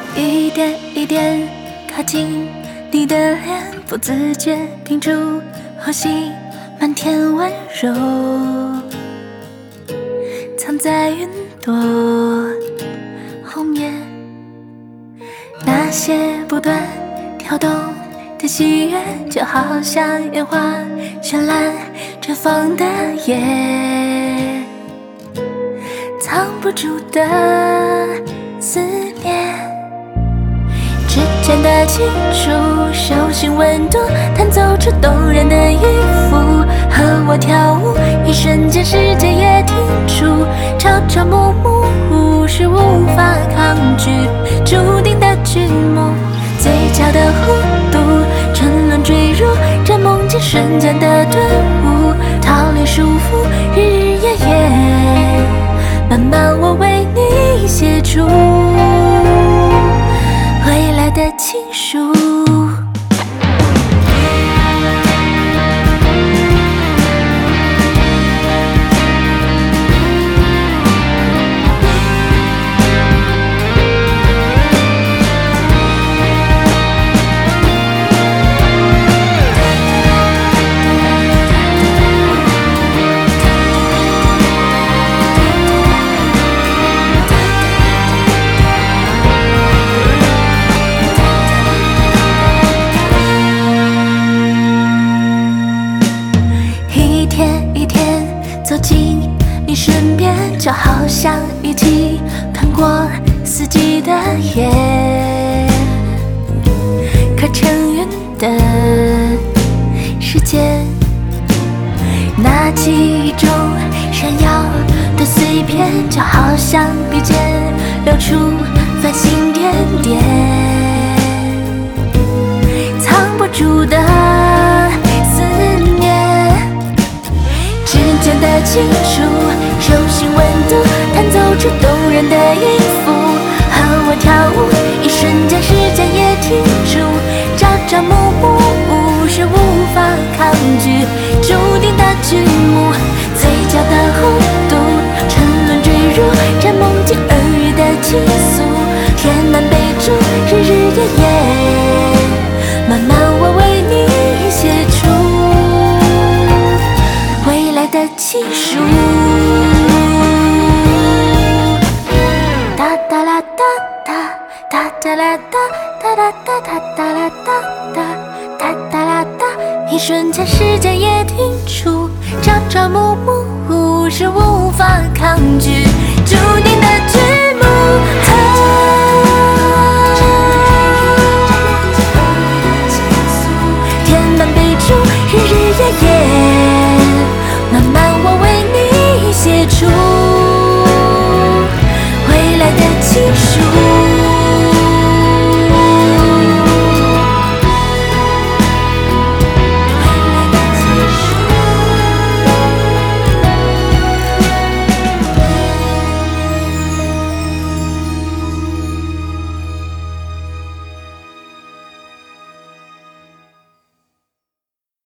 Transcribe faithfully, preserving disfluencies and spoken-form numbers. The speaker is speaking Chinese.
一点一点靠近你的脸，不自觉屏住呼吸，漫天温柔藏在云朵后面。那些不断跳动的喜悦，就好像烟花绚烂绽放的夜，藏不住的思念。指尖的轻触，手心温度，弹奏出动人的音符，和我跳舞，一瞬间世界也停住，朝朝暮暮是无法抗拒注定的剧目，嘴角的弧度，沉沦坠入这梦境瞬间的顿悟，逃离束缚，日日夜夜，慢慢我为你写出未来的情书。走进你身边，就好像一起看过四季的夜，可成云的世界，那记忆中闪耀的碎片，就好像笔尖流出繁星点点，藏不住的的清楚，手心温度，弹奏出动人的音符，和我跳舞，一瞬间时间也停住，朝朝暮暮是无法抗拒注定的剧目，嘴角的弧度，沉沦坠入这梦境耳语的倾诉，天南北中，日日夜夜，慢慢我为你写出未来的情书。哒哒啦哒哒，哒哒啦哒，哒哒哒哒哒啦哒哒，哒哒啦哒，一瞬间时间也停住，朝朝暮暮是无法抗拒。